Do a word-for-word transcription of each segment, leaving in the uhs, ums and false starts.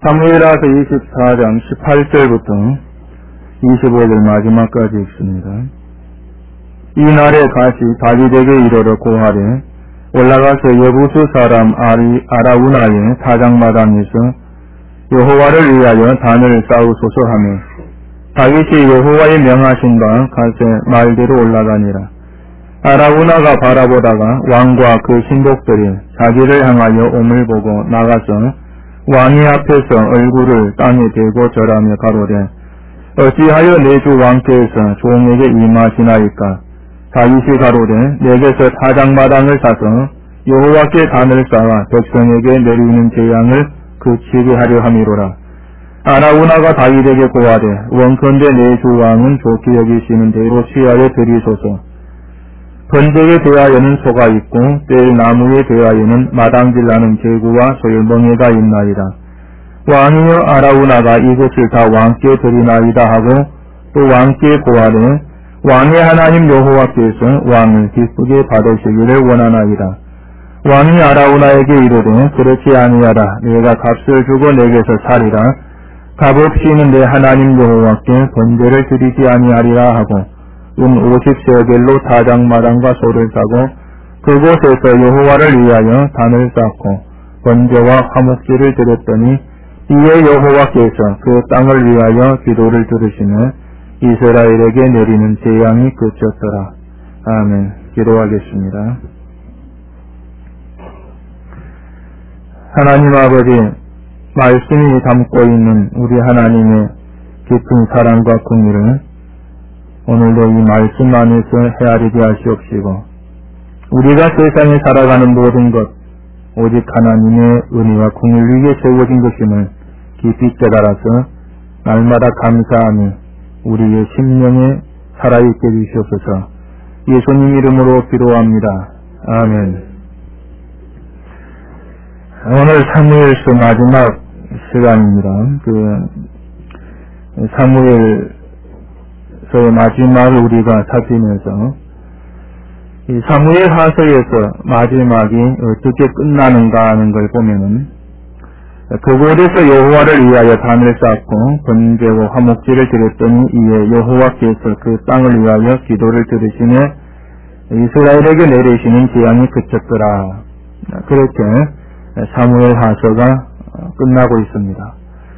사무엘하서 이십사 장 십팔 절부터 이십오 절 마지막까지 읽습니다. 이날에 다시 다윗에게 이르러 고하되 올라가서 여부수 사람 아리, 아라우나의 타작마당에서 여호와를 위하여 단을 쌓으소서 하며 다윗이 여호와의 명하신 바 가세 말대로 올라가니라. 아라우나가 바라보다가 왕과 그 신복들이 자기를 향하여 옴을 보고 나가서 왕의 앞에서 얼굴을 땅에 대고 절하며 가로되 어찌하여 내 주 왕께서 종에게 임하시나이까. 다윗이 가로되 내게서 타작마당을 사서 여호와께 단을 쌓아 백성에게 내리는 재앙을 그치게 하려 함이로라. 아라우나가 다윗에게 고하되 원컨대 내 주 왕은 좋게 여기시는 대로 취하여 드리소서. 번제에 대하여는 소가 있고 뗄 나무에 대하여는 마당질나는 제구와 소열멍에가 있나이다. 왕이여 아라우나가 이것을 다 왕께 드리나이다 하고 또 왕께 고하되 왕의 하나님 여호와께서 왕을 기쁘게 받으시기를 원하나이다. 왕이 아라우나에게 이르되 그렇지 아니하라. 내가 값을 주고 내게서 살이라. 값없이는 내 하나님 여호와께 번제를 드리지 아니하리라 하고 은 오십 세겔로 타작마당과 소를 싸고 그곳에서 여호와를 위하여 단을 쌓고 번제와 화목제를 드렸더니 이에 여호와께서 그 땅을 위하여 기도를 들으시며 이스라엘에게 내리는 재앙이 그쳤더라. 아멘. 기도하겠습니다. 하나님 아버지, 말씀이 담고 있는 우리 하나님의 깊은 사랑과 긍휼을 오늘도 이 말씀 안에서 헤아리게 하시옵시고 우리가 세상에 살아가는 모든 것 오직 하나님의 은혜와 긍휼 위에 세워진 것임을 깊이 깨달아서 날마다 감사하며 우리의 심령에 살아있게 해주시옵소서. 예수님 이름으로 기도합니다. 아멘. 오늘 사무엘서 마지막 시간입니다. 그 사무엘 그 마지막을 우리가 살피면서 이 사무엘 하서에서 마지막이 어떻게 끝나는가 하는 걸 보면은 그곳에서 여호와를 위하여 단을 쌓고 번제와 화목제를 드렸더니 이에 여호와께서 그 땅을 위하여 기도를 들으시며 이스라엘에게 내리시는 재앙이 그쳤더라. 그렇게 사무엘 하서가 끝나고 있습니다.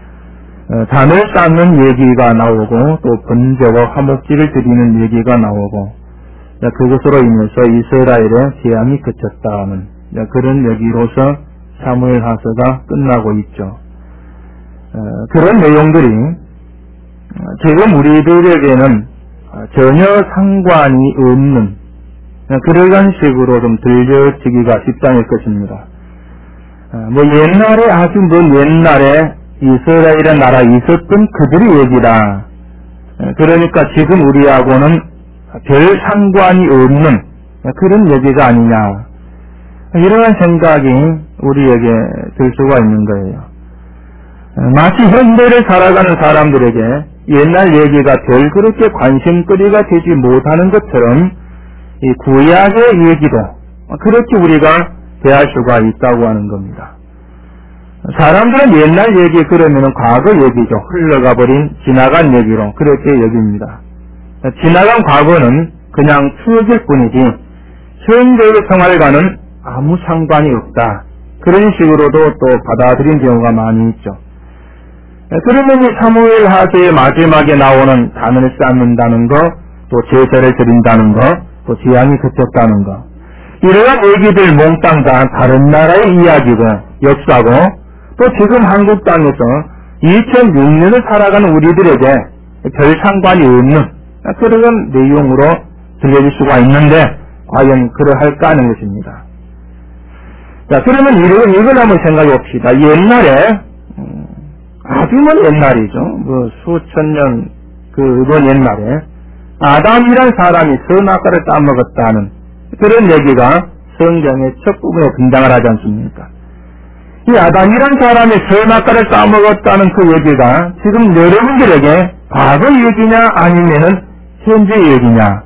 단을 쌓는 얘기가 나오고 또 번제와 화목제를 드리는 얘기가 나오고 그것으로 인해서 이스라엘의 재앙이 그쳤다는 그런 얘기로서 사무엘 하서가 끝나고 있죠. 그런 내용들이 지금 우리들에게는 전혀 상관이 없는 그러한 식으로 좀 들려지기가 십상일 것입니다. 뭐 옛날에 아주 먼 옛날에 이스라엘의 나라에 있었던 그들의 얘기다. 그러니까 지금 우리하고는 별 상관이 없는 그런 얘기가 아니냐. 이러한 생각이 우리에게 들 수가 있는 거예요. 마치 현대를 살아가는 사람들에게 옛날 얘기가 별 그렇게 관심거리가 되지 못하는 것처럼 이 구약의 얘기도 그렇게 우리가 대할 수가 있다고 하는 겁니다. 사람들은 옛날 얘기 그러면은 과거 얘기죠. 흘러가버린 지나간 얘기로 그렇게 여깁니다. 지나간 과거는 그냥 추억일 뿐이지 현재의 생활과는 아무 상관이 없다. 그런 식으로도 또 받아들인 경우가 많이 있죠. 그러면 이 사무엘 하서의 마지막에 나오는 단을 쌓는다는 거, 또 제사를 드린다는 거, 또 재앙이 그쳤다는 거, 이러한 얘기들 몽땅 다 다른 나라의 이야기고 역사고 또 지금 한국 땅에서 이천육 년을 살아가는 우리들에게 별 상관이 없는 그런 내용으로 들려질 수가 있는데 과연 그러할까 하는 것입니다. 자, 그러면 이걸, 이걸 한번 생각해 봅시다. 옛날에 음, 아주 먼 옛날이죠. 뭐 수천 년 그먼 옛날에 아담이란 사람이 선악과를 따먹었다는 그런 얘기가 성경의 첫 부분에 등장을 하지 않습니까? 이 아담이란 사람이 선악과를 따먹었다는 그 얘기가 지금 여러분들에게 과거 얘기냐 아니면은 현재 얘기냐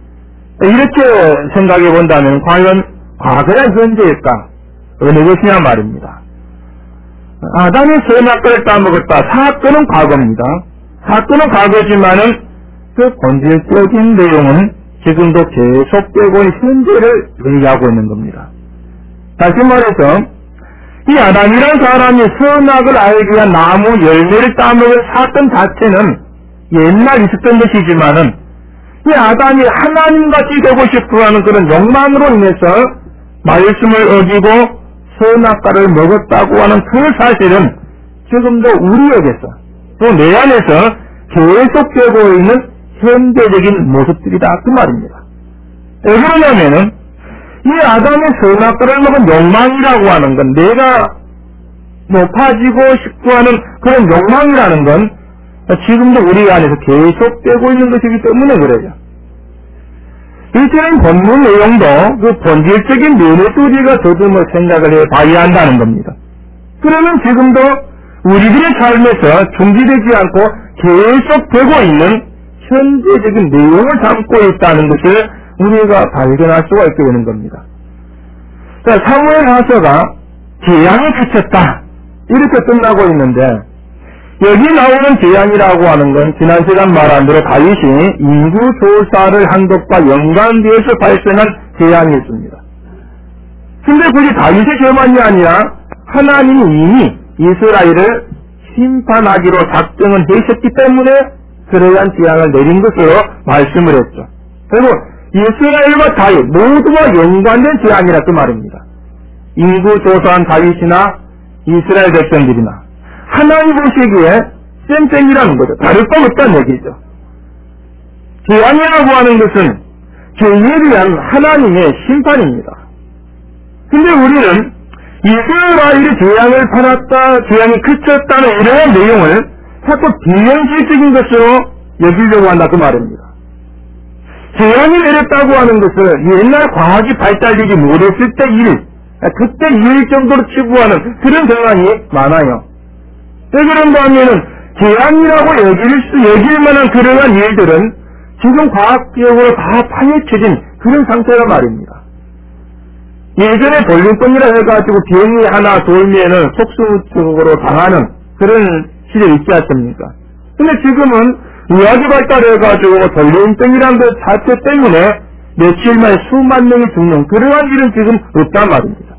이렇게 생각해 본다면 과연 과거야 현재일까 어느 것이냐 말입니다. 아담이 선악과를 따먹었다. 사건은 과거입니다. 사건은 과거지만은 그 본질적인 내용은 지금도 계속되고 있는 현재를 얘기하고 있는 겁니다. 다시 말해서 이 아담이라는 사람이 선악을 알기 위한 나무 열매를 따먹은 사건 자체는 옛날 있었던 것이지만은 이 아담이 하나님같이 되고 싶어하는 그런 욕망으로 인해서 말씀을 어기고 선악과를 먹었다고 하는 그 사실은 지금도 우리에게서 또 내 안에서 계속되고 있는 현대적인 모습들이다 그 말입니다. 왜 그러냐면은 이 아담의 선악과를 먹은 욕망이라고 하는 건 내가 높아지고 싶어하는 그런 욕망이라는 건 지금도 우리 안에서 계속되고 있는 것이기 때문에 그래요. 이처럼 본문 내용도 그 본질적인 면에서 우리가 더듬어 생각을 해 봐야 한다는 겁니다. 그러면 지금도 우리들의 삶에서 중지되지 않고 계속되고 있는 현재적인 내용을 담고 있다는 것을 우리가 발견할 수가 있게 되는 겁니다. 자, 사무엘하서가 재앙이 그쳤다 이렇게 끝나고 있는데 여기 나오는 재앙이라고 하는 건 지난 시간 말한 대로 다윗이 인구 조사를 한 것과 연관되어서 발생한 재앙이었습니다. 근데 그게 다윗의 죄만이 아니라 하나님이 이미 이스라엘을 심판하기로 작정을 하셨기 때문에 그러한 재앙을 내린 것으로 말씀을 했죠. 그리고 이스라엘과 다윗 모두가 연관된 재앙이라 그 말입니다. 인구 조사한 다윗이나 이스라엘 백성들이나 하나님 보시기에 쌤쌤이라는 거죠. 다를 거 없다는 얘기죠. 재앙이라고 하는 것은 죄에 대한 하나님의 심판입니다. 근데 우리는 이스라엘이 재앙을 받았다, 재앙이 그쳤다는 이러한 내용을 자꾸 비현실적인 것으로 여기려고 한다 그 말입니다. 재앙이 내렸다고 하는 것은 옛날 과학이 발달되지 못했을 때 일, 그때 일 정도로 치부하는 그런 상황이 많아요. 왜 그런가 하면은 재앙이라고 여길 수, 여길 만한 그러한 일들은 지금 과학적으로 다 파헤쳐진 그런 상태란 말입니다. 예전에 돌림병이라 해가지고 병이 하나 돌면은 속수적으로 당하는 그런 시절이 있지 않습니까? 근데 지금은 의학이 발달해가지고 돌림병이라는 것 자체 때문에 며칠 만에 수만 명이 죽는 그러한 일은 지금 없단 말입니다.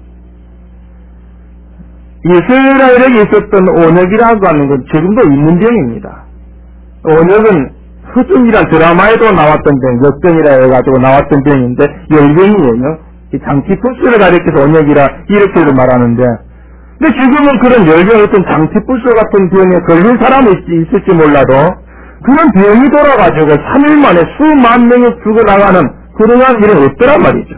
이스라엘에게 있었던 온역이라고 하는 건 지금도 있는 병입니다. 온역은 허중이란 드라마에도 나왔던 병, 역병이라 해가지고 나왔던 병인데 열병이에요. 장티푸스를 가리켜서 온역이라 이렇게도 말하는데, 근데 지금은 그런 열병 어떤 장티푸스 같은 병에 걸린 사람이 있을지 몰라도 그런 병이 돌아가지고 삼 일 만에 수만 명이 죽어나가는 그러한 일은 없더란 말이죠.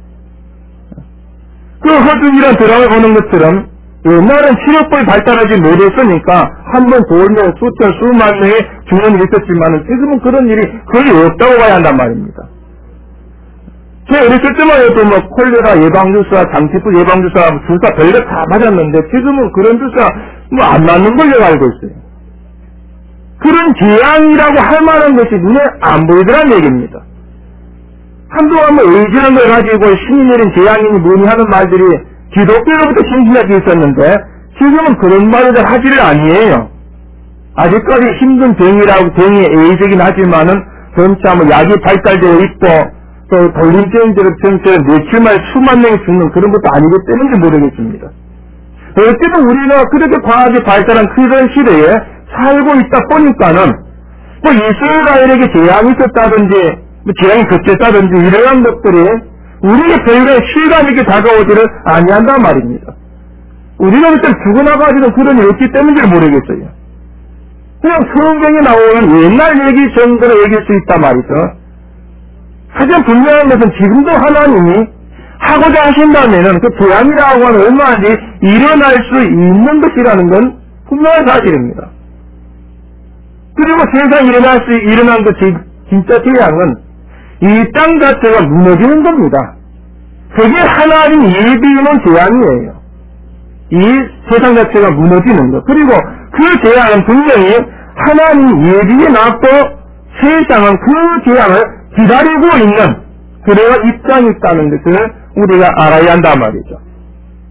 그 허중이란 드라마에 보는 것처럼 옛날엔 치료법이 발달하지 못했으니까 한 번 돌면 수천 수만 명이 죽는 일이 있었지만 지금은 그런 일이 거의 없다고 봐야 한단 말입니다. 제 어렸을 때만 해도 뭐 콜레라 예방주사, 장티푸스 예방주사, 주사 별거 다 맞았는데 지금은 그런 주사 뭐 안 맞는 걸로 알고 있어요. 그런 재앙이라고 할 만한 것이 눈에 안 보이더란 얘기입니다. 한동안 뭐 의지하는 걸 가지고 신이 내린 재앙이니 뭐니 하는 말들이 기독교로부터 신신하게 있었는데 지금은 그런 말을 하지를 아니에요. 아직까지 힘든 병이라고 병이 애의적이긴 하지만은 점차 뭐 약이 발달되어 있고 또 돌림병들의 병처럼 며칠 만에 수만 명이 죽는 그런 것도 아니기 때문인지 모르겠습니다. 어쨌든 우리가 그렇게 과학이 발달한 그런 시대에 살고 있다 보니까는 뭐 이스라엘에게 재앙이 있었다든지 뭐 재앙이 그쳤다든지 이러한 것들이 우리의 별거에 실감있게 다가오지를 아니한단 말입니다. 우리가 그때 죽어나가지는 그런 일이 없기 때문인지 모르겠어요. 그냥 성경에 나오는 옛날 얘기 정도로 얘기할 수 있단 말이죠. 하지만 분명한 것은 지금도 하나님이 하고자 하신다면은 그 재앙이라고 하는 얼마든지 일어날 수 있는 것이라는 건 분명한 사실입니다. 그리고 세상에 일어날 수, 일어난 것, 진짜 재앙은 이 땅 자체가 무너지는 겁니다. 그게 하나님 예비는 재앙이에요. 이 세상 자체가 무너지는 것. 그리고 그 재앙은 분명히 하나님 예비에 놨고 세상은 그 재앙을 기다리고 있는 그런 입장이 있다는 것을 우리가 알아야 한단 말이죠.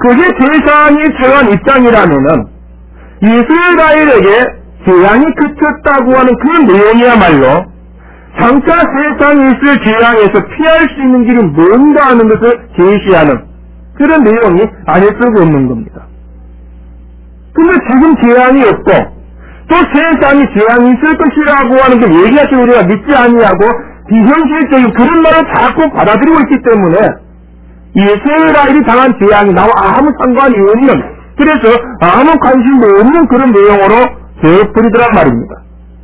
그게 세상이 처한 입장이라면은 이스라엘에게 재앙이 그쳤다고 하는 그 내용이야말로 장차 세상에 있을 재앙에서 피할 수 있는 길이 뭔가 하는 것을 제시하는 그런 내용이 아닐 수가 없는 겁니다. 근데 지금 재앙이 없고 또 세상이 재앙이 있을 것이라고 하는 걸 얘기하시 우리가 믿지 아니하고 비현실적인 그런 말을 자꾸 받아들이고 있기 때문에 이스라엘이 당한 재앙이 나와 아무 상관이 없는, 그래서 아무 관심도 없는 그런 내용으로 되어버리더란 말입니다.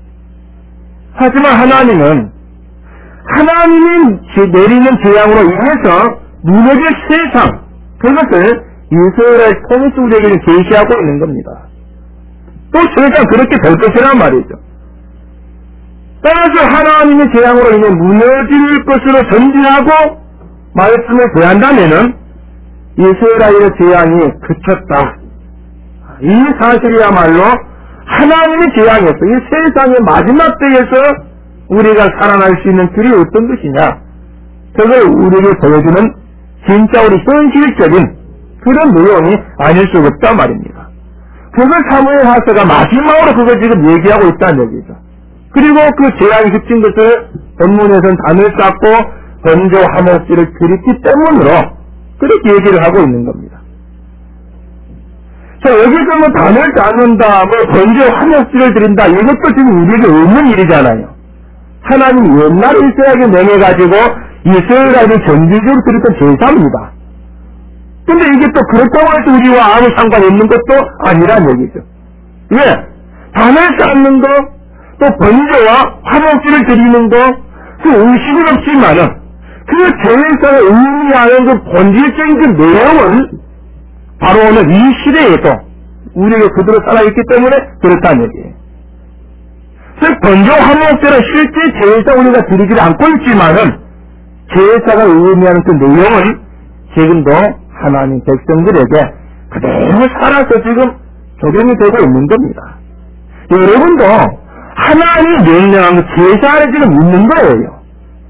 하지만 하나님은 하나님이 내리는 재앙으로 인해서 무너질 세상, 그것을 이스라엘 통일수 우리에게는 제시하고 있는 겁니다. 또 세상 그렇게 될 것이란 말이죠. 따라서 하나님의 재앙으로 인해 무너질 것으로 전진하고 말씀을 대한다면은 이스라엘의 재앙이 그쳤다. 이 사실이야말로 하나님의 재앙에서 이 세상의 마지막 때에서 우리가 살아날 수 있는 길이 어떤 것이냐, 그걸 우리에게 보여주는 진짜 우리 현실적인 그런 내용이 아닐 수가 없단 말입니다. 그걸 사무엘하서가 마지막으로 그걸 지금 얘기하고 있다는 얘기죠. 그리고 그 재앙이 그친 것을 본문에서는 단을 쌓고 번제와 화목제를 드렸기 때문으로 그렇게 얘기를 하고 있는 겁니다. 자, 여기서 뭐 단을 쌓는다, 뭐 번제와 화목제를 드린다, 이것도 지금 우리에게 없는 일이잖아요. 하나님 옛날에 이스라엘에게 명해가지고 이스라엘이 전지적으로 드렸던 제사입니다. 근데 이게 또 그렇다고 해서 우리와 아무 상관이 없는 것도 아니란 얘기죠. 왜? 단을 쌓는 거, 또 번제와 화목제를 드리는 거, 그 의식은 없지만은 그 제사의 의미하는 그 본질적인 그 내용은 바로 오늘 이 시대에도 우리가 그대로 살아있기 때문에 그렇다는 얘기예요. 즉 번제와 화목제는 실제 제사 우리가 드리지 않고 있지만은 제사가 의미하는 그 내용은 지금도 하나님 백성들에게 그대로 살아서 지금 적용이 되고 있는 겁니다. 여러분도 하나님이 명령한 제사 안에 지금 있는 거예요.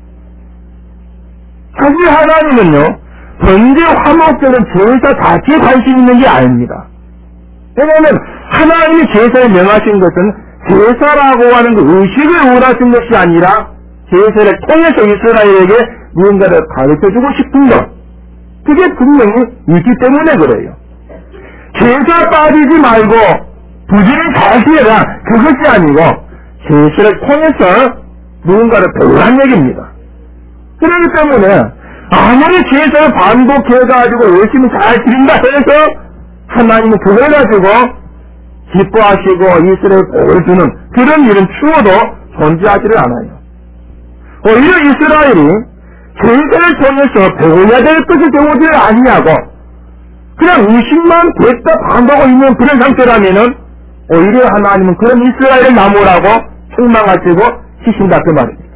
사실 하나님은요, 번제 화목제는 제사 자체에 관심 있는 게 아닙니다. 왜냐하면 하나님이 제사에 명하신 것은 제사라고 하는 그 의식을 원하신 것이 아니라 제사를 통해서 이스라엘에게 무언가를 가르쳐주고 싶은 것, 그게 분명히 있기 때문에 그래요. 제사 빠지지 말고 부지런히 잘 지내라, 그것이 아니고 제사를 통해서 무언가를 배우란 얘기입니다. 그렇기 때문에 아무리 제사를 반복해가지고 열심히 잘 드린다 해서 하나님은 그걸 가지고 기뻐하시고 이스라엘 복을 주는 그런 일은 추워도 존재하지를 않아요. 오히려 이스라엘이 제사를 통해서 배워야 될 것을 배우지를 아니하고 그냥 의식만 됐다 반복하고 있는 그런 상태라면은 오히려 하나님은 그런 이스라엘을 나무라고 책망하시고 치신다 그 말입니다.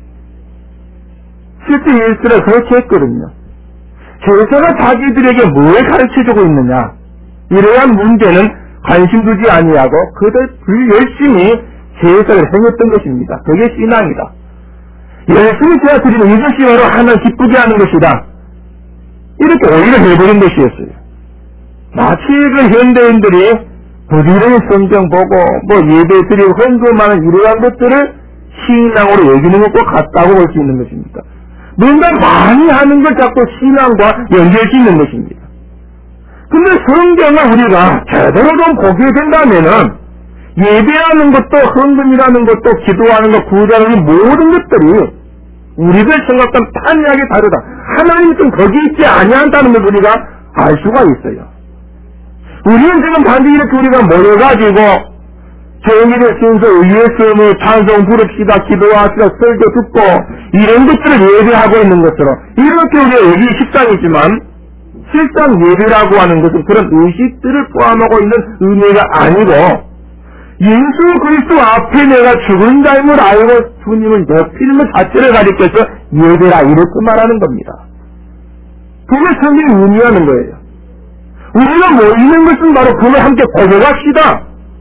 실제 이스라엘 그렇게 했거든요. 제사가 자기들에게 뭘 가르쳐주고 있느냐, 이러한 문제는 관심 두지 아니하고 그들 열심히 제사를 행했던 것입니다. 그게 신앙이다. 열심히 제사 드리는 이것이 바로 하나님 기쁘게 하는 것이다. 이렇게 오히려 해버린 것이었어요. 마치 그 현대인들이 부지런히 성경 보고 뭐 예배 드리고 헌금하는 이러한 것들을 신앙으로 여기는 것과 같다고 볼 수 있는 것입니다. 뭔가 많이 하는 걸 자꾸 신앙과 연결짓는 것입니다. 근데 성경을 우리가 제대로 좀 보게 된다면은 예배하는 것도 헌금이라는 것도 기도하는 것, 구제하는 모든 것들이 우리들 생각과는 판이하게 다르다. 하나님이 좀 거기 있지 아니한다는 걸 우리가 알 수가 있어요. 우리는 지금 반드시 이렇게 우리가 모여가지고 정의를 순서 의예수의 찬송 부릅시다, 기도하시다, 설교 듣고 이런 것들을 예배하고 있는 것처럼 이렇게 우리가 여기 식상이지만 실상 예배라고 하는 것은 그런 의식들을 포함하고 있는 의미가 아니고 예수 그리스도 앞에 내가 죽은 자임을 알고 주님을 높이는 것 자체를 가리켜서 예배라 이렇게 말하는 겁니다. 그게 성경이 의미하는 거예요. 우리가 모이는 것은 바로 그걸 함께 고백합시다.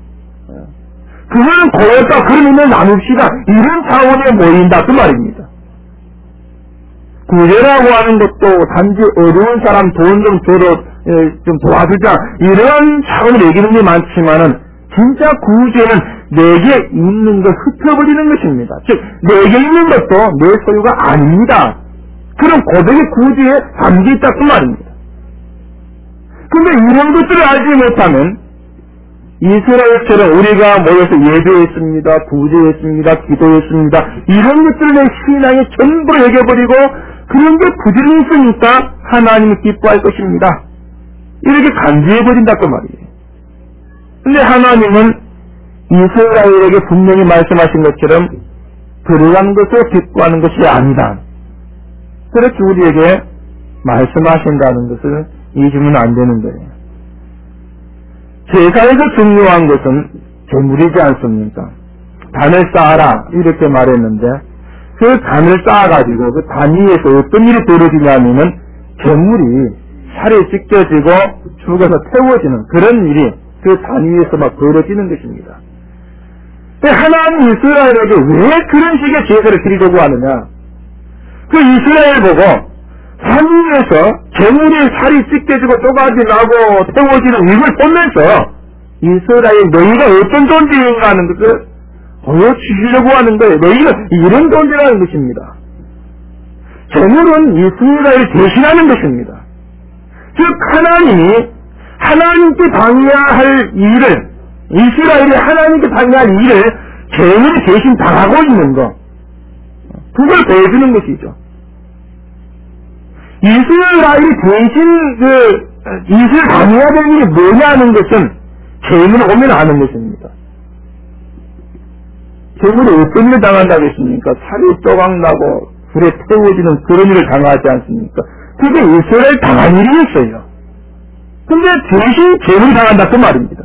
그거는 고백과 그런 의미를 나눕시다. 이런 차원에 모인다 그 말입니다. 구제라고 하는 것도 단지 어려운 사람 돈 좀 줘도 좀 도와주자 이런 차원을 얘기하는 게 많지만은 진짜 구주에는 내게 있는 걸 흩어버리는 것입니다. 즉 내게 있는 것도 내 소유가 아닙니다. 그런 고백의 구주에 담겨있다 그 말입니다. 근데 이런 것들을 알지 못하면 이스라엘처럼 우리가 모여서 예배했습니다, 구제했습니다, 기도했습니다 이런 것들을 내 신앙에 전부 여겨버리고 그런 게 부지런히 있으니까 하나님이 기뻐할 것입니다. 이렇게 간주해버린다 그 말이에요. 근데 하나님은 이스라엘에게 분명히 말씀하신 것처럼 들어간 것을 기뻐하는 것이 아니다. 그렇게 우리에게 말씀하신다는 것을 잊으면 안 되는 거예요. 제사에서 중요한 것은 제물이지 않습니까? 단을 쌓아라 이렇게 말했는데 그 단을 쌓아가지고 그 단 위에서 어떤 일이 벌어지냐면은 제물이 살에 찢겨지고 죽어서 태워지는 그런 일이 그 단 위에서 막 벌어지는 것입니다. 하나님 이스라엘에게 왜 그런 식의 제사를 드리려고 하느냐? 그 이스라엘 보고 산 위에서 제물이 살이 찢겨지고 쪼가지 나고 태워지는 이걸 보면서 이스라엘 너희가 어떤 존재인가 하는 것을 보여주시려고 하는 거예요. 너희가 이런 존재라는 것입니다. 제물은 이스라엘을 대신하는 것입니다. 즉 하나님이 하나님께 방해할 일을 이스라엘이 하나님께 방해할 일을 제물이 대신 당하고 있는 것 그걸 보여주는 것이죠. 이스라엘이 대신 그 이스라엘 당해야 되는 일이 뭐냐는 것은 제물을 오면 아는 것입니다. 제물이 어떤 일을 당한다고 했습니까? 살이 쪼각나고 불에 태워지는 그런 일을 당하지 않습니까? 그게 이스라엘 당한 일이었어요. 근데 대신 제물이 당한다 그 말입니다.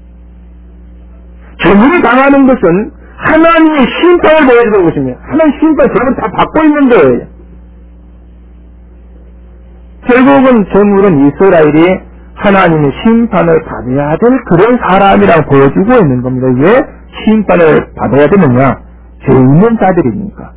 제물이 당하는 것은 하나님의 심판을 보여주는 것입니다. 하나님 심판 제물은 다 받고 있는 거예요. 결국은 제물은 이스라엘이 하나님의 심판을 받아야 될 그런 사람이라고 보여주고 있는 겁니다. 왜 심판을 받아야 되느냐? 죄 있는 자들이니까.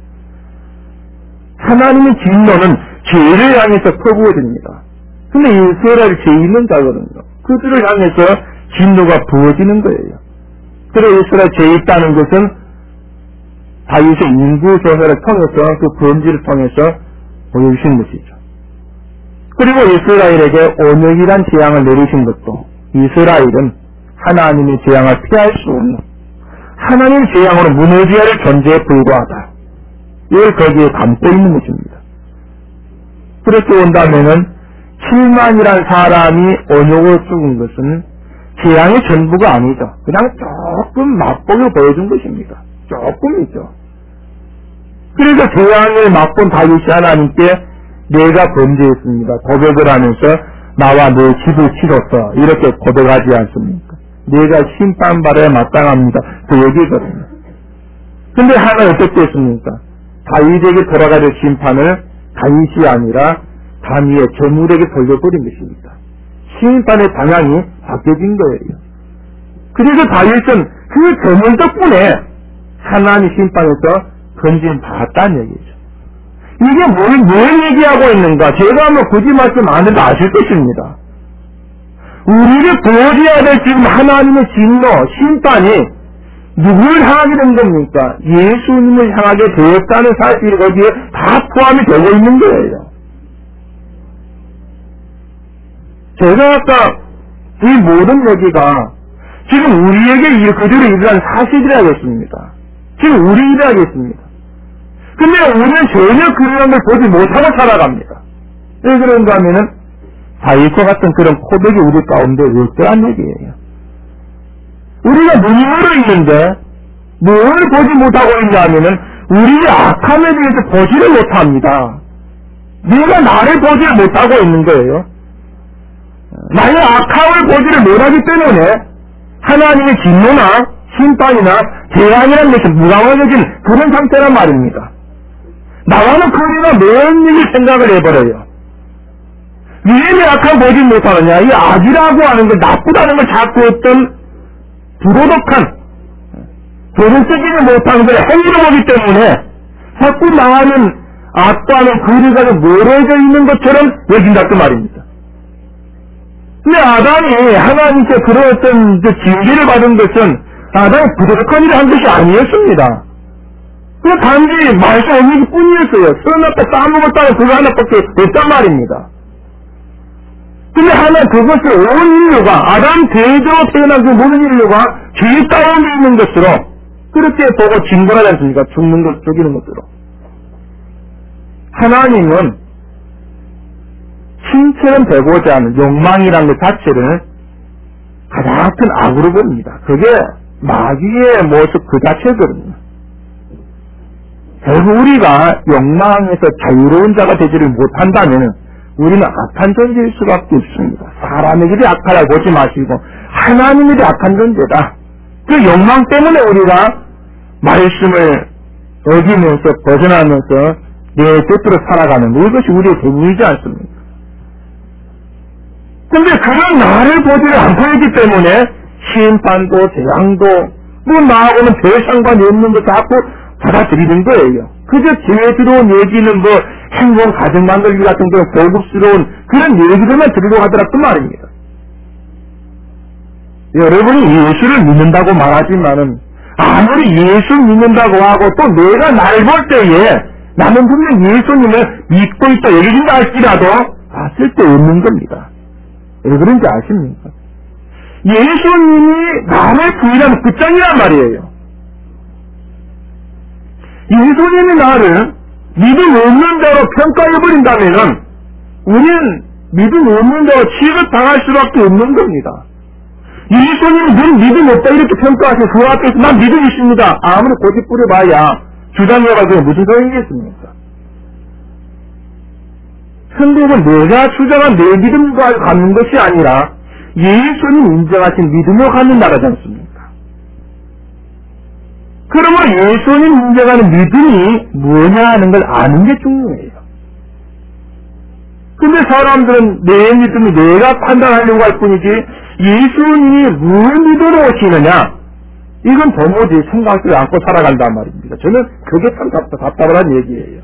하나님의 진노는 죄를 향해서 퍼부어집니다. 근데 이스라엘이 죄 있는 자거든요. 그들을 향해서 진노가 부어지는 거예요. 그래서 이스라엘 죄 있다는 것은 다윗의 인구조사를 통해서 그 범죄를 통해서 보여주신 것이죠. 그리고 이스라엘에게 온역이란 재앙을 내리신 것도 이스라엘은 하나님의 재앙을 피할 수 없는 하나님의 재앙으로 무너져야 할 존재에 불과하다. 이걸 거기에 담고 있는 것입니다. 그렇게 본다면은 칠만이란 사람이 온역으로 죽은 것은 재앙의 전부가 아니죠. 그냥 조금 맛보게 보여준 것입니다. 조금이죠. 그래서 재앙을 맛본 다윗이 하나님께 내가 범죄했습니다. 고백을 하면서 나와 내 집을 치렀어. 이렇게 고백하지 않습니까? 내가 심판받아야 마땅합니다. 그 얘기거든요. 근데 하나 어떻게 했습니까? 다윗에게 돌아가야 될 심판을 다윗이 아니라 다니엘 제물에게 돌려버린 것입니다. 심판의 방향이 바뀌어진 거예요. 그래서 다윗은 그 제물 덕분에 하나님 심판에서 건진 받았다는 얘기죠. 이게 뭘, 뭘 얘기하고 있는가? 제가 한번 굳이 말씀 안 해도 아실 것입니다. 우리를 보여줘야 될 지금 하나님의 진노, 심판이 누구를 향하게 된 겁니까? 예수님을 향하게 되었다는 사실이 거기에 다 포함이 되고 있는 거예요. 제가 아까 이 모든 얘기가 지금 우리에게 그대로 일어난 사실이라겠습니다. 지금 우리 일이라겠습니다. 근데 우리는 전혀 그런 걸 보지 못하고 살아갑니다. 왜 그런가 하면은 다윗과 같은 그런 고백이 우리 가운데 없더란 얘기예요. 우리가 눈이 멀어 있는데 뭘 보지 못하고 있냐 하면은 우리의 악함에 대해서 보지를 못합니다. 내가 나를 보지를 못하고 있는 거예요. 나의 악함을 보지를 못하기 때문에 하나님의 진노나 심판이나 재앙이라는 것이 무감해진 그런 상태란 말입니다. 나와는 거리가 먼 얘기 생각을 해버려요. 왜 내 악함 보지 못하느냐? 이 악이라고 하는 걸, 나쁘다는 걸 자꾸 어떤 부도덕한, 돈을 쓰지는 못하는 걸 행위로 보기 때문에 자꾸 나와는 악과는 거리가 멀어져 있는 것처럼 여긴다 그 말입니다. 근데 아담이 하나님께 그런 어떤 징계를 받은 것은 아담이 부족한 일을 한 것이 아니었습니다. 그 단지 말 수 없는 것 뿐이었어요. 선 앞에 싸먹었다는 그거 하나밖에 없단 말입니다. 근데 하나 그것을 온 인류가, 아담 대대로 태어난 그 모든 인류가 죄 가운데 있는 것으로 그렇게 보고 징벌하지 않습니까? 죽는 것, 죽이는 것으로. 하나님은 신처럼 되고자 하는 욕망이라는 것 자체를 가장 큰 악으로 봅니다. 그게 마귀의 모습 그 자체거든요. 결국 우리가 욕망에서 자유로운 자가 되지를 못한다면 우리는 악한 존재일 수밖에 없습니다. 사람의 길이 악하다고 보지 마시고 하나님의 길이 악한 존재다. 그 욕망 때문에 우리가 말씀을 어기면서 벗어나면서 내 뜻대로 살아가는 이것이 우리의 대부분이지 않습니까? 근데 그런 나를 보지를 않고 있기 때문에 심판도 재앙도 뭐 나하고는 별 상관이 없는 거 자꾸 받아들이는 거예요. 그저 죄에 들어온 얘기는 뭐 행복 가정 만들기 같은 그런 고급스러운 그런 얘기들만 들으려고 하더라 그 말입니다. 여러분이 예수를 믿는다고 말하지만은 아무리 예수 믿는다고 하고 또 내가 날 볼 때에 나는 분명 예수님을 믿고 있다 얘기인다 할지라도 다 쓸데없는 겁니다. 왜 그런지 아십니까? 예수님이 나를 부인하는 끝장이란 말이에요. 예수님이 나를 믿음 없는 자로 평가해버린다면은 우리는 믿음 없는 자로 취급당할 수밖에 없는 겁니다. 예수님이 넌 믿음 없다 이렇게 평가하시면 그 앞에서 난 믿음 있습니다. 아무리 고집 부려봐야 주장해가지고 무슨 소용이겠습니까? 천국은 내가 주장한 내 믿음과 갖는 것이 아니라 예수님 인정하신 믿음으로 갖는 나라지 않습니까? 그러면 예수님 인정하는 믿음이 뭐냐 하는 걸 아는 게 중요해요. 근데 사람들은 내 믿음이 내가 판단하려고 할 뿐이지 예수님이 뭘 믿으러 오시느냐 이건 도무지 생각지도 않고 살아간단 말입니다. 저는 그게 참 답답한 얘기예요.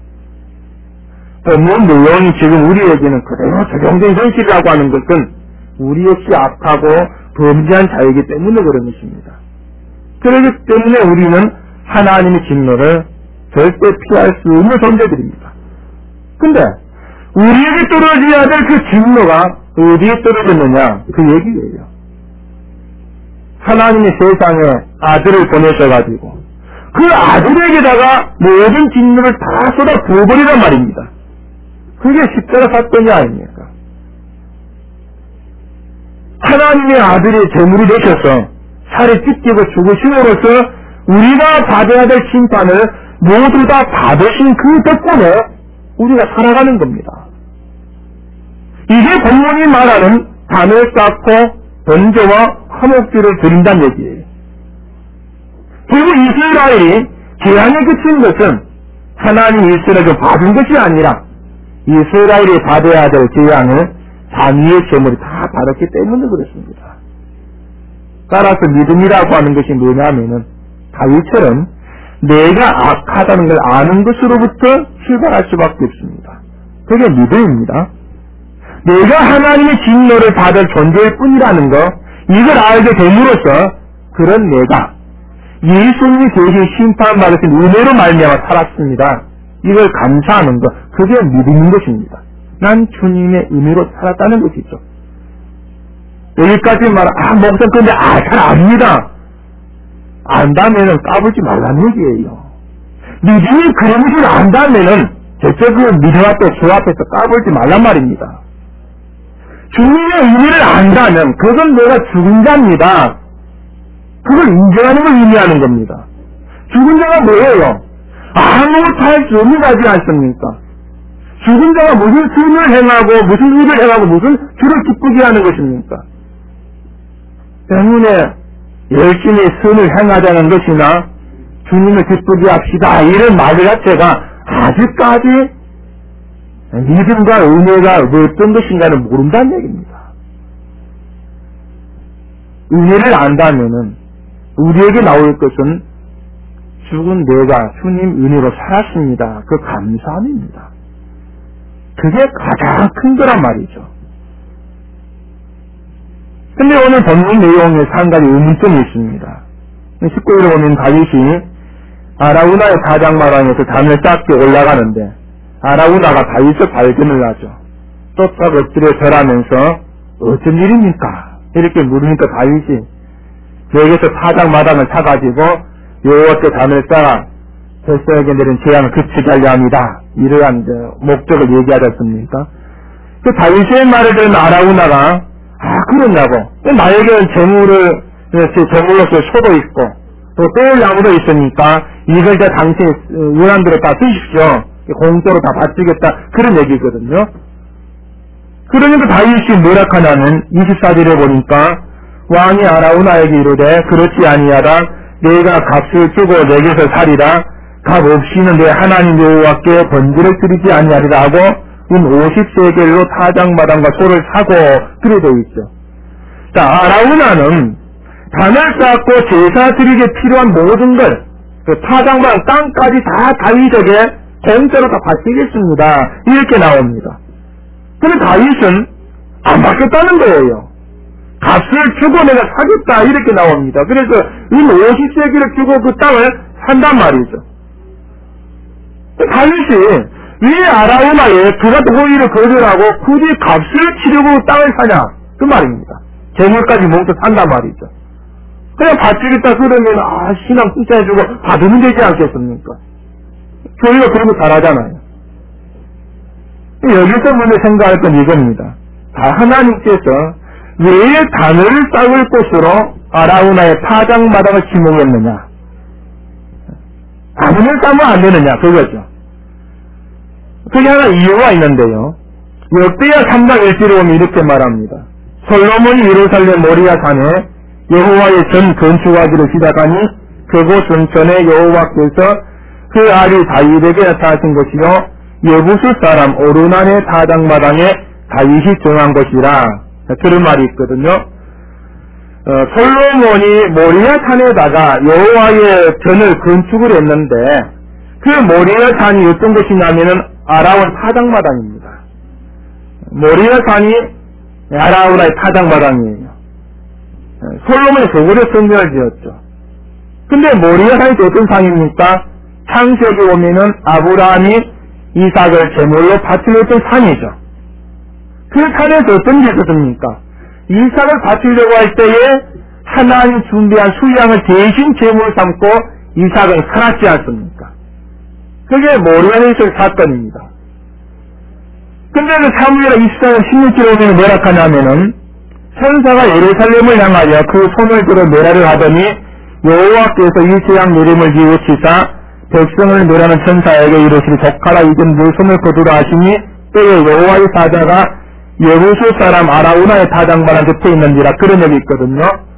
본문 내용이 지금 우리에게는 그대로 적용된 현실이라고 하는 것은 우리 역시 악하고 범죄한 자이기 때문에 그런 것입니다. 그렇기 때문에 우리는 하나님의 진노를 절대 피할 수 없는 존재들입니다. 근데 우리에게 떨어져야 될 그 진노가 어디에 떨어졌느냐 그 얘기예요. 하나님이 세상에 아들을 보내셔가지고 그 아들에게다가 모든 진노를 다 쏟아 부어버리란 말입니다. 그게 십자가 사건이 아닙니까? 하나님의 아들이 제물이 되셔서 살이 찢기고 죽으심으로써 우리가 받아야 될 심판을 모두 다 받으신 그 덕분에 우리가 살아가는 겁니다. 이게 본문이 말하는 단을 쌓고 번제와 화목제를 드린다는 얘기예요. 결국 이스라엘이 재앙에 그친 것은 하나님 이스라엘을 받은 것이 아니라 이스라엘이 받아야 될 재앙을 자기의 제물이 다 받았기 때문에 그렇습니다. 따라서 믿음이라고 하는 것이 뭐냐면은 다윗처럼 내가 악하다는 걸 아는 것으로부터 출발할 수밖에 없습니다. 그게 믿음입니다. 내가 하나님의 진노를 받을 존재일 뿐이라는 거 이걸 알게 됨으로써 그런 내가 예수님이 대신 심판받으신 은혜로 말미암아 살았습니다. 이걸 감사하는 것 그게 믿음인 것입니다. 난 주님의 은혜로 살았다는 것이죠. 여기까지 말, 아, 목사, 근데, 아, 잘 압니다. 안다면은 까불지 말라는 얘기예요. 믿음이 그런 것을 안다면은, 대체 그 믿음 앞에, 주 앞에서 까불지 말란 말입니다. 주님의 의미를 안다면, 그건 내가 죽은 자입니다. 그걸 인정하는 걸 의미하는 겁니다. 죽은 자가 뭐예요? 아무것도 할 수 없는 자지 않습니까? 죽은 자가 무슨 선을 행하고, 무슨 일을 행하고, 무슨 주를 기쁘게 하는 것입니까? 때문에 열심히 선을 행하자는 것이나 주님을 기쁘게 합시다 이런 말 자체가 아직까지 믿음과 은혜가 어떤 것인가를 모른다는 얘기입니다. 은혜를 안다면은 우리에게 나올 것은 죽은 내가 주님 은혜로 살았습니다. 그 감사함입니다. 그게 가장 큰 거란 말이죠. 근데 오늘 본문 내용에서 한 가지 의문점이 있습니다. 십구 절에 보면 다윗이 아라우나의 사장마당에서 잠을 쌓게 올라가는데 아라우나가 다윗을 발견을 하죠. 쫓아가 엎드려 절하면서 어쩐 일입니까? 이렇게 물으니까 다윗이 여기서 사장마당을 사가지고 여호와께 잠을 쌓아 백성에게 내린 재앙을 그치게 하려 합니다. 이러한 목적을 얘기하지 않습니까? 그 다윗의 말을 들은 아라우나가 아 그렇냐고 나에게는 재물을 재물로서 소도 있고 또 떼을 나무도 있으니까 이걸 다 당신의 원한대로 다 쓰십시오. 공짜로 다 바치겠다 그런 얘기거든요. 그러니까 다윗이 뭐라 하냐면 이십사 절에 보니까 왕이 아라우나에게 이르되 그렇지 아니하다 내가 값을 주고 내게서 살이라 값 없이는 내 하나님 여호와께 번제를 드리지 아니하리라 하고 은 오십 세겔로 타작마당과 소를 사고 그래 되어 있죠. 자 아라우나는 단을 쌓고 제사 드리기에 필요한 모든 걸 그 타작마당 땅까지 다 다윗에게 공짜로 다 바치겠습니다. 이렇게 나옵니다. 근데 다윗은 안 받겠다는 거예요. 값을 주고 내가 사겠다 이렇게 나옵니다. 그래서 이 오십 세기를 주고 그 땅을 산단 말이죠. 다윗이 왜 아라우나에 그가 도의를 거절하고 굳이 값을 치르고 땅을 사냐 그 말입니다. 재물까지 모두 산단 말이죠. 그냥 바치겠다 그러면 아 신앙 투자해주고 받으면 되지 않겠습니까? 교회가 그런 거 잘하잖아요. 여기서 먼저 생각할 건 이겁니다. 다 하나님께서 왜 단을 쌓을 곳으로 아라우나의 타작마당을 지목했느냐? 아무나 쌓으면 안 되느냐? 그거죠. 그게 하나 이유가 있는데요. 역대하 삼 장 일 절에 보면 이렇게 말합니다. 솔로몬이 예루살렘 모리아 산에 여호와의 전 건축하기를 시작하니 그곳은 전에 여호와께서 그 아리 다윗에게 나타나신 것이요 여부수 사람 오르난의 타작마당에 다윗이 정한 것이라 그런 말이 있거든요. 어, 솔로몬이 모리아 산에다가 여호와의 전을 건축을 했는데 그 모리아 산이 어떤 곳이냐면은 아라운 타작마당입니다. 모리아 산이 아라운의 타작마당이에요. 솔로몬이 그곳에 성전을 지었죠. 근데 모리아 산이 어떤 산입니까? 창세기 보면은 아브라함이 이삭을 제물로 바치려던 산이죠. 그 산에서 어떤 일이 있었습니까? 이삭을 바치려고 할 때에 하나님 준비한 수양을 대신 제물을 삼고 이삭은 살았지 않습니까? 그게 모리아에 있을 사건입니다. 근데 그 사무엘하 이십사 장 십육 절에 보면 뭐라 하냐면은 천사가 예루살렘을 향하여 그 손을 들어 멸하려 하더니 여호와께서 이 재앙 내림을 뉘우치사 백성을 멸하는 천사에게 이르시니 독하라 이젠 내 손을 거두라 하시니 때에 여호와의 사자가 여부수 사람 아라우나의 타작마당 곁에 있는지라 그런 얘기 있거든요.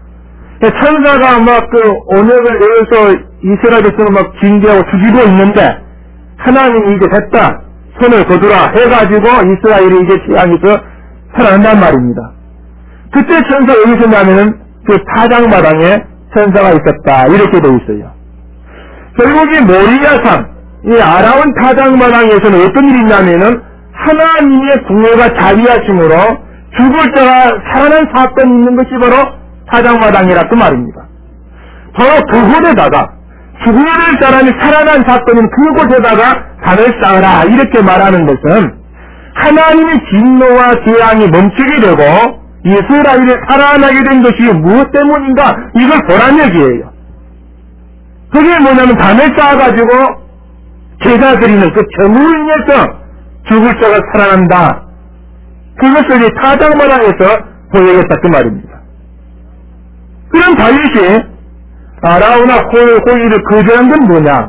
천사가 막 그 언약을 내어서 이스라엘 백성을 막 징계하고 죽이고 있는데 하나님이 이제 됐다 손을 거두라 해가지고 이스라엘이 이제 재앙에서 살아난단 말입니다. 그때 천사 어디 있었냐면은 그 타작마당에 천사가 있었다 이렇게 되어 있어요. 결국 이 모리아산 이 아라운 타작마당에서는 어떤 일이 있냐면은 하나님의 궁예가 자비하심으로 죽을 자가 살아난 사건이 있는 것이 바로 타작마당이라 그 말입니다. 바로 그곳에다가 죽을 사람이 살아난 사건인 그곳에다가 단을 쌓으라 이렇게 말하는 것은 하나님의 진노와 재앙이 멈추게 되고 이스라엘이 살아나게 된 것이 무엇 때문인가 이걸 보란 얘기예요. 그게 뭐냐면 단을 쌓아가지고 제사 드리는 그 제물을 인해서 죽을 자가 살아난다. 그것을 이 타작마당에서 보여야겠다 그 말입니다. 그럼 다윗이 아라우나 호의를 거절한 건 뭐냐?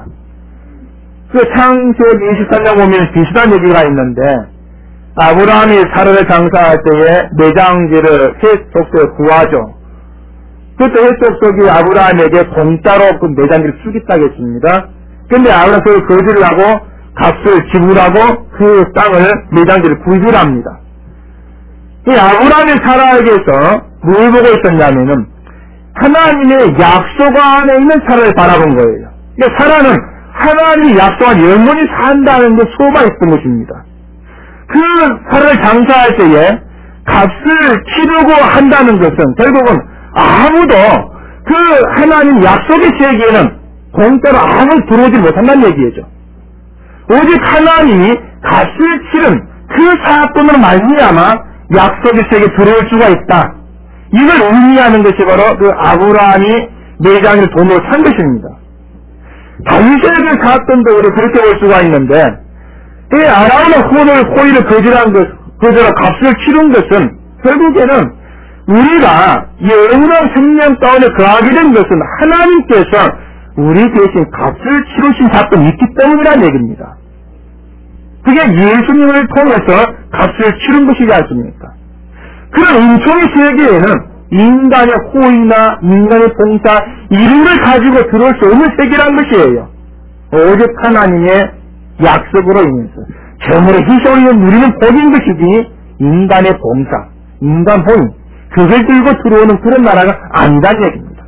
그 창세기 이십삼 장 보면 비슷한 얘기가 있는데 아브라함이 사르를 장사할 때에 매장지를 셋 족속에 구하죠. 그때 셋 족속이 아브라함에게 공짜로 그 매장지를 주겠다고 했습니다. 근데 아브라함이 그걸 거절을 하고 값을 지불하고 그 땅을 매장지를 구입합니다. 이 아브라함이 사라에게서 뭘 보고 있었냐면은 하나님의 약속 안에 있는 사라를 바라본 거예요. 그러니까 사라는 하나님이 약속한 영원히 산다는 게 소망했던 것입니다. 그 사라를 장사할 때에 값을 치르고 한다는 것은 결국은 아무도 그 하나님 약속의 세계에는 공짜로 아무 들어오지 못한다는 얘기죠. 오직 하나님이 값을 치른 그 사건으로 말미암아 약속의 세계에 들어올 수가 있다. 이걸 의미하는 것이 바로 그 아브라함이 내장을 돈으로 산 것입니다. 다윗의 그 사건도 우리 그렇게 볼 수가 있는데, 이 아라운의 호를, 호의를 거절한 것, 거절한 값을 치른 것은 결국에는 우리가 영원한 생명 가운데 거하게 된 것은 하나님께서 우리 대신 값을 치르신 사건이 있기 때문이라는 얘기입니다. 그게 예수님을 통해서 값을 치른 것이지 않습니까? 그런 은총의 세계에는 인간의 호의나 인간의 봉사 이런 걸 가지고 들어올 수 없는 세계란 것이에요. 오직 하나님의 약속으로 인해서 정으로 희생을 누리는 복인 것이지 인간의 봉사, 인간 호의 그걸 들고 들어오는 그런 나라가 아니란 얘기입니다.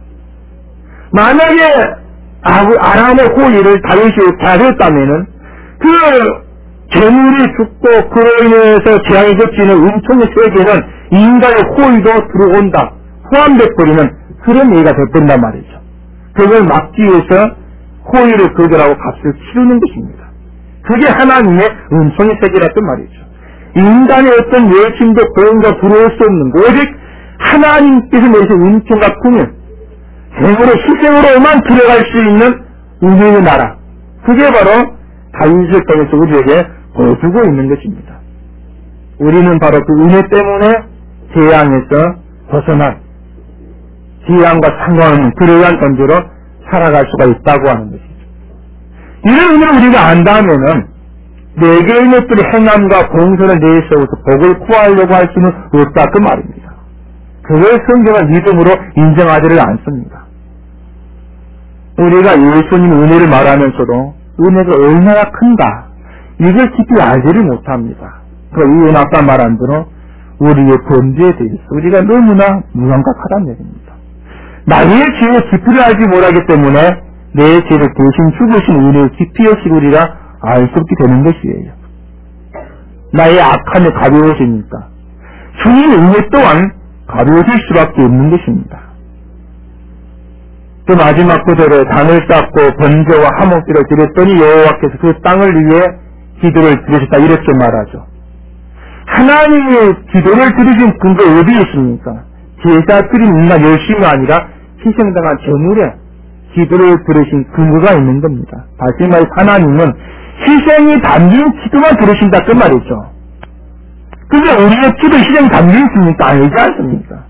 만약에 아람의 호의를 다윗이 가졌다면은 그 재물이 죽고 그로 인해서 재앙이 겹치는 은총의 세계는 인간의 호의도 들어온다, 포함돼버리는 그런 얘기가 됐단 말이죠. 그걸 막기 위해서 호의를 거절하고 값을 치르는 것입니다. 그게 하나님의 은총의 세계라던 말이죠. 인간의 어떤 열심도 고용도 들어올 수 없는 거, 오직 하나님께서 내신 은총과 풍요, 재물의 희생으로만 들어갈 수 있는 은혜의 나라, 그게 바로 다윗을 통해서 우리에게 보여주고 있는 것입니다. 우리는 바로 그 은혜 때문에 재앙에서 벗어난, 재앙과 상관없는 그러한 존재로 살아갈 수가 있다고 하는 것이죠. 이런 은혜를 우리가 안다면은 내게 것들이 행함과 공선을 내세워서 복을 구하려고 할 수는 없다 그 말입니다. 그걸 성경은 믿음으로 인정하지를 않습니다. 우리가 예수님 은혜를 말하면서도 은혜가 얼마나 큰가 이걸 깊이 알지를 못합니다. 그 이유는 아까 말한 대로 우리의 범죄에 대해서 우리가 너무나 무감각하다는 얘기입니다. 나의 죄의 깊이를 알지 못하기 때문에 내 죄를 대신 죽으신 은혜의 깊이였이 우리가 알 수 없게 되는 것이에요. 나의 악함이 가벼워지니까 주님의 은혜 또한 가벼워질 수밖에 없는 것입니다. 그 마지막 구절에 단을 쌓고 번제와 화목제를 드렸더니 여호와께서 그 땅을 위해 기도를 들으셨다 이렇게 말하죠. 하나님의 기도를 들으신 근거 어디에 있습니까? 제사 드린 인간 열심이 아니라 희생당한 제물에 기도를 들으신 근거가 있는 겁니다. 다시 말해 하나님은 희생이 담긴 기도만 들으신다 그 말이죠. 그게 우리의 기도 희생이 담겨 있습니까? 아니지 않습니까?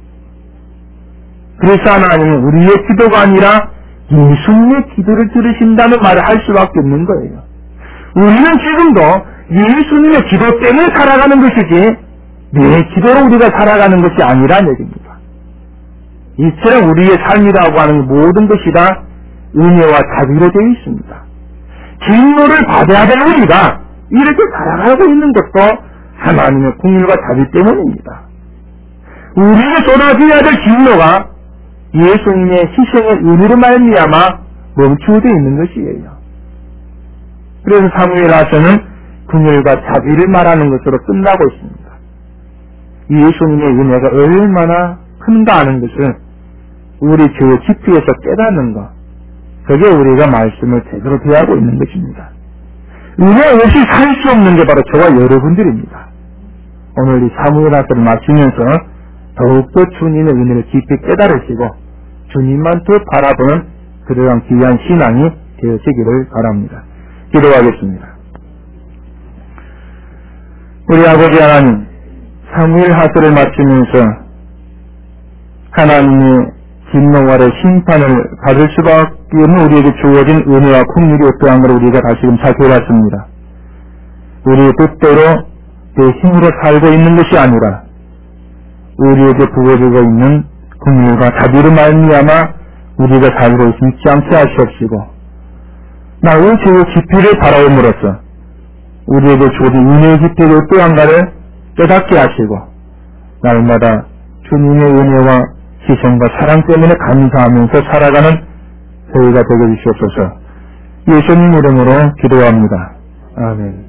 그래서 하나님은 우리의 기도가 아니라 예수님의 기도를 들으신다는 말을 할 수밖에 없는 거예요. 우리는 지금도 예수님의 기도 때문에 살아가는 것이지 내 기도로 우리가 살아가는 것이 아니라는 얘기입니다. 이처럼 우리의 삶이라고 하는 모든 것이 다 은혜와 자비로 되어 있습니다. 진노를 받아야 될 우리가 이렇게 살아가고 있는 것도 하나님의 긍휼과 자비 때문입니다. 우리에게 쏟아져야 될 진노가 예수님의 희생의 은혜로 말미암아 멈추어져 있는 것이에요. 그래서 사무엘하서는 긍휼과 자비를 말하는 것으로 끝나고 있습니다. 예수님의 은혜가 얼마나 큰가 하는 것을 우리 죄의 깊이에서 깨닫는 것, 그게 우리가 말씀을 제대로 대하고 있는 것입니다. 은혜 없이 살 수 없는 게 바로 저와 여러분들입니다. 오늘 이 사무엘하서를 마치면서 더욱더 주님의 은혜를 깊이 깨달으시고 주님만 더 바라보는 그러한 귀한 신앙이 되어지기를 바랍니다. 기도하겠습니다. 우리 아버지 하나님, 사무엘하서를 마치면서 하나님의 진노와 심판을 받을 수밖에 없는 우리에게 주어진 은혜와 긍휼이 어떠한 걸 우리가 다시금 살펴봤습니다. 우리의 뜻대로 내 힘으로 살고 있는 것이 아니라 우리에게 부어지고 있는 긍휼과 자비로 말미암아 우리가 살고 있지 않게 하시옵시고 나의 죄의 깊이를 바라옴으로써 우리에게 주어진 은혜의 깊이가 어떠한가를 깨닫게 하시고 날마다 주님의 은혜와 희생과 사랑 때문에 감사하면서 살아가는 저희가 되게 해주시옵소서. 예수님 이름으로 기도합니다. 아멘.